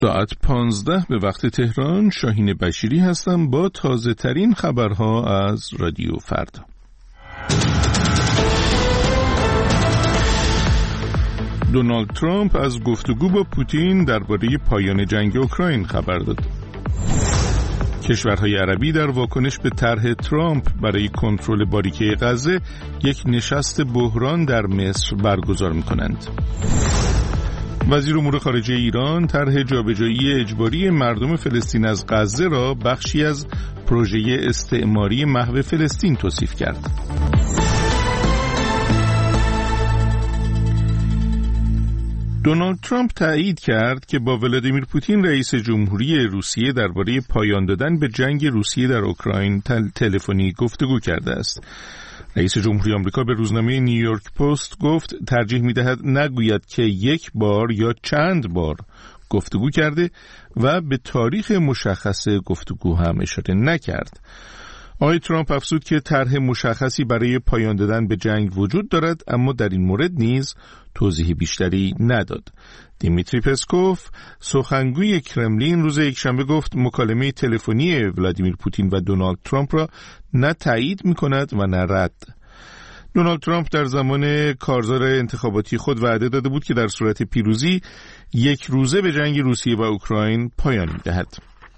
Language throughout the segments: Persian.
ساعت 15 به وقت تهران. شاهین بشیری هستم با تازه ترین خبرها از رادیو فردا. دونالد ترامپ از گفتگو با پوتین درباره پایان جنگ اوکراین خبر داد. کشورهای عربی در واکنش به طرح ترامپ برای کنترل باریکه غزه یک نشست بحران در مصر برگزار می‌کنند. وزیر امور خارجه ایران طرح جابجایی اجباری مردم فلسطین از غزه را بخشی از پروژه استعماری محو فلسطین توصیف کرد. دونالد ترامپ تایید کرد که با ولادیمیر پوتین رئیس جمهوری روسیه درباره پایان دادن به جنگ روسیه در اوکراین تلفنی گفتگو کرده است. رئیس جمهوری آمریکا به روزنامه نیویورک پست گفت ترجیح می‌دهد نگوید که یک بار یا چند بار گفتگو کرده و به تاریخ مشخص گفتگو هم اشاره نکرد. آقای ترامپ افزود که طرح مشخصی برای پایان دادن به جنگ وجود دارد، اما در این مورد نیز توضیح بیشتری نداد. دیمیتری پسکوف سخنگوی کرملین روز یکشنبه گفت مکالمه تلفنی ولادیمیر پوتین و دونالد ترامپ را نه تایید می‌کند و نه رد. دونالد ترامپ در زمان کارزار انتخاباتی خود وعده داده بود که در صورت پیروزی یک روزه به جنگ روسیه و اوکراین پایان می‌دهد.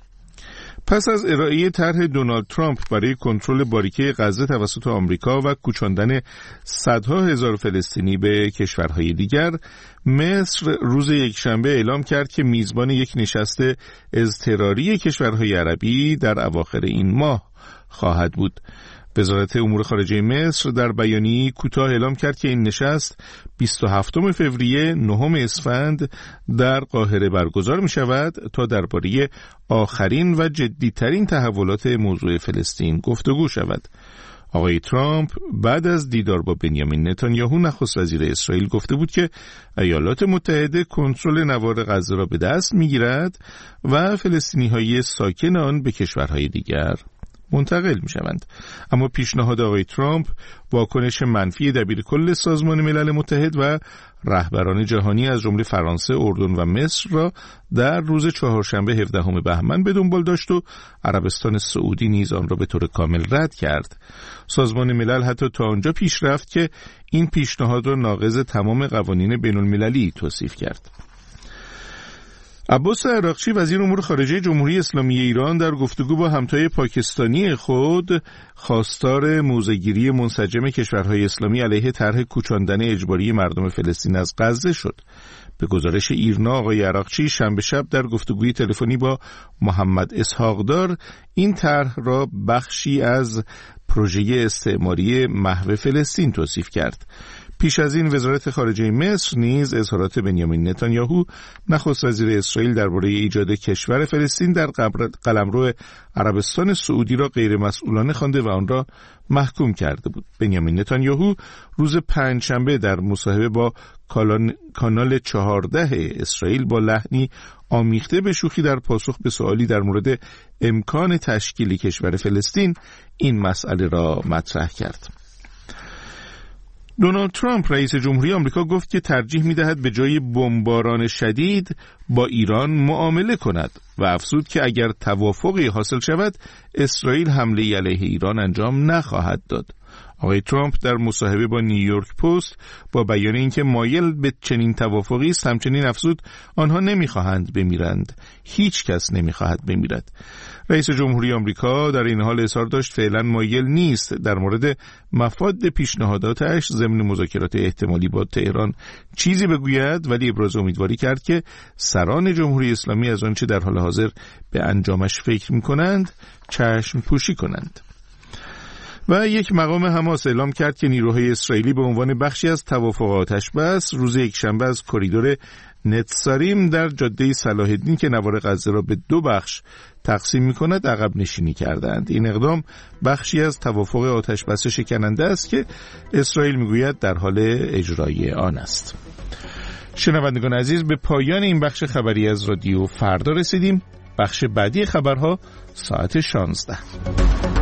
پس از ارائه طرح دونالد ترامپ برای کنترل باریکه غزه توسط آمریکا و کوچاندن صدها هزار فلسطینی به کشورهای دیگر، مصر روز یکشنبه اعلام کرد که میزبان یک نشست اضطراری کشورهای عربی در اواخر این ماه خواهد بود. وزارت امور خارجه مصر در بیانیه‌ای کوتاه اعلام کرد که این نشست 27 فوریه 9 اسفند در قاهره برگزار می شود تا درباره آخرین و جدیترین تحولات موضوع فلسطین گفتگو شود. آقای ترامپ بعد از دیدار با بنیامین نتانیاهو نخست وزیر اسرائیل گفته بود که ایالات متحده کنترل نوار غزه را به دست می گیرد و فلسطینی‌های ساکن آن به کشورهای دیگر منتقل می شوند. اما پیشنهاد آقای ترامپ واکنش منفی دبیرکل سازمان ملل متحد و رهبران جهانی از جمله فرانسه، اردن و مصر را در روز چهارشنبه 17 بهمن به دنبال داشت و عربستان سعودی نیز آن را به طور کامل رد کرد. سازمان ملل حتی تا آنجا پیش رفت که این پیشنهاد را ناقض تمام قوانین بین المللی توصیف کرد. عباس عراقچی وزیر امور خارجه جمهوری اسلامی ایران در گفتگو با همتای پاکستانی خود خواستار موضع‌گیری منسجم کشورهای اسلامی علیه طرح کوچاندن اجباری مردم فلسطین از غزه شد. به گزارش ایرنا آقای عراقچی شنبه شب در گفتگوی تلفنی با محمد اسحاقدار این طرح را بخشی از پروژه استعماری محو فلسطین توصیف کرد. پیش از این وزارت خارجه مصر نیز اظهارات بنیامین نتانیاهو نخست وزیر اسرائیل درباره ایجاد کشور فلسطین در قلمرو عربستان سعودی را غیر مسئولانه خوانده و آن را محکوم کرده بود. بنیامین نتانیاهو روز پنجشنبه در مصاحبه با کانال 14 اسرائیل با لحنی آمیخته به شوخی در پاسخ به سوالی در مورد امکان تشکیل کشور فلسطین این مسئله را مطرح کرد. دونالد ترامپ رئیس جمهوری آمریکا گفت که ترجیح می‌دهد به جای بمباران شدید با ایران معامله کند و افزود که اگر توافقی حاصل شود اسرائیل حمله علیه ایران انجام نخواهد داد. آقای ترامپ در مصاحبه با نیویورک پست با بیان اینکه مایل به چنین توافقی است همچنین افزود آنها نمی‌خواهند بمیرند، هیچ کس نمی‌خواهد بمیرد. رئیس جمهوری آمریکا در این حال اظهار داشت فعلا مایل نیست در مورد مفاد پیشنهاداتش ضمن مذاکرات احتمالی با تهران چیزی بگوید، ولی ابراز امیدواری کرد که سران جمهوری اسلامی از آنچه در حال حاضر به انجامش فکر می‌کنند چشم پوشی کنند. و یک مقام حماس اعلام کرد که نیروهای اسرائیلی به عنوان بخشی از توافق آتش‌بس روز یکشنبه از کریدور نتساریم در جاده صلاح الدین که نوار غزه را به دو بخش تقسیم می‌کند عقب نشینی کردند. این اقدام بخشی از توافق آتش‌بس شکننده است که اسرائیل می‌گوید در حال اجرای آن است. شنوندگان عزیز، به پایان این بخش خبری از رادیو فردا رسیدیم. بخش بعدی خبرها ساعت 16.